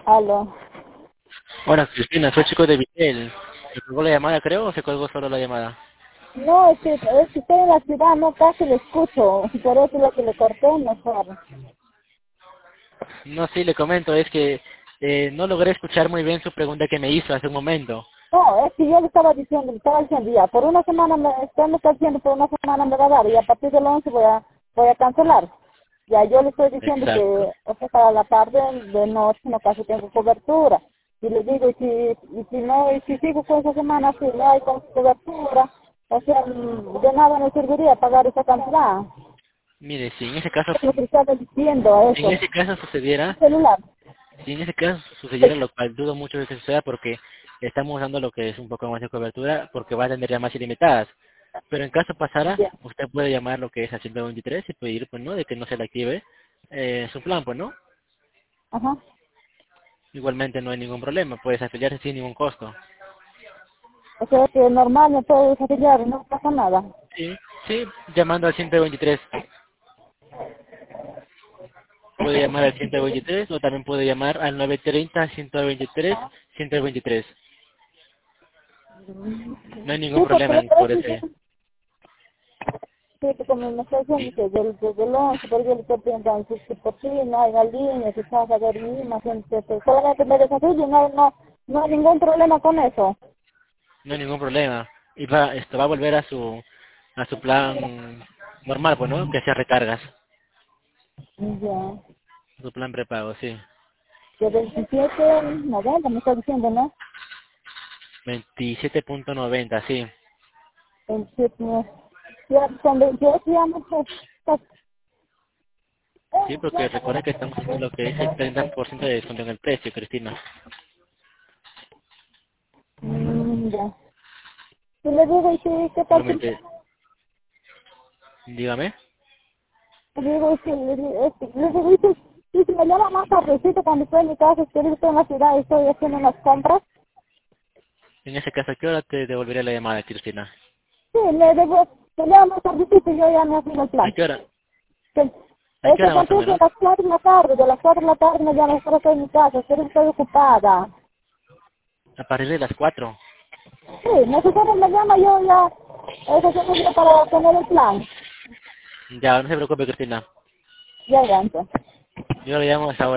Aló. Hola, Cristina, soy chico de Vitel. ¿Se colgó la llamada, creo, o se colgó solo la llamada? No, es que estoy en la ciudad, no casi le escucho. Por eso es lo que le corté mejor. No, sí, le comento, es que no logré escuchar muy bien su pregunta que me hizo hace un momento. No, es que yo le estaba diciendo ya, por una semana usted me está diciendo por una semana me va a dar y a partir del 11 voy a cancelar. Ya yo le estoy diciendo que, Exacto, o sea, para la tarde, de noche, no casi tengo cobertura. Y le digo, y si no, y si sigo con esa semana, si no hay cobertura, o sea, de nada me serviría pagar esa cantidad. mire, si en ese caso, Es lo que estaba diciendo a en eso. ese caso sucediera, Celular. si en ese caso sucediera, lo cual dudo mucho de que suceda porque estamos dando lo que es un poco más de cobertura porque va a tener llamadas ilimitadas. Pero en caso pasara, Ya. usted puede llamar lo que es a 123 y pedir, pues, ¿no?, de que no se le active su plan, pues, ¿no? Ajá. Igualmente no hay ningún problema, puedes afiliarse sin ningún costo. O sea que normal me puedo desafiliar y no pasa nada. Sí, sí, llamando al 123. Puede llamar al 123 o también puede llamar al 930-123-123. No hay Sí, ningún porque problema le por parece ese. sí, que como me está diciendo Sí. que desde el 11, por yo le estoy preguntando si por sí no hay la línea, si estás a ver misma gente, pues solamente me desafío y no hay ningún problema con eso. No hay ningún problema. Y esto va a volver a su plan normal, pues, ¿no? Que sea recargas. Ya. Su plan prepago, sí. De 27.90 me está diciendo, ¿no? 27.90, sí. 27, ya, son 28 ya no sé. Sí, porque recuerda que estamos haciendo lo que es el 30% de descuento en el precio, Cristina. Ya. Y le digo, ¿y qué tal si Igualmente, dígame. le digo, le digo, y si me llama más tardecito cuando estoy en mi casa, es que ahorita estoy en la ciudad y estoy haciendo unas compras? En ese caso, ¿a qué hora te devolveré la llamada, Cristina? Sí, le llama más tardecito y yo ya me hacía el ¿A plan. qué hora? Que, ¿A qué que a hora más o partir de menos? las 4 de la tarde, de las 4 de la tarde me llama, espero estoy en mi casa, espero estoy ocupada. A partir de las 4. Sí, necesario me llama, yo ya, eso se me para tener el plan. Ya, no se preocupe, Cristina. Ya, ya, entonces. Yo le llamo a esa hora.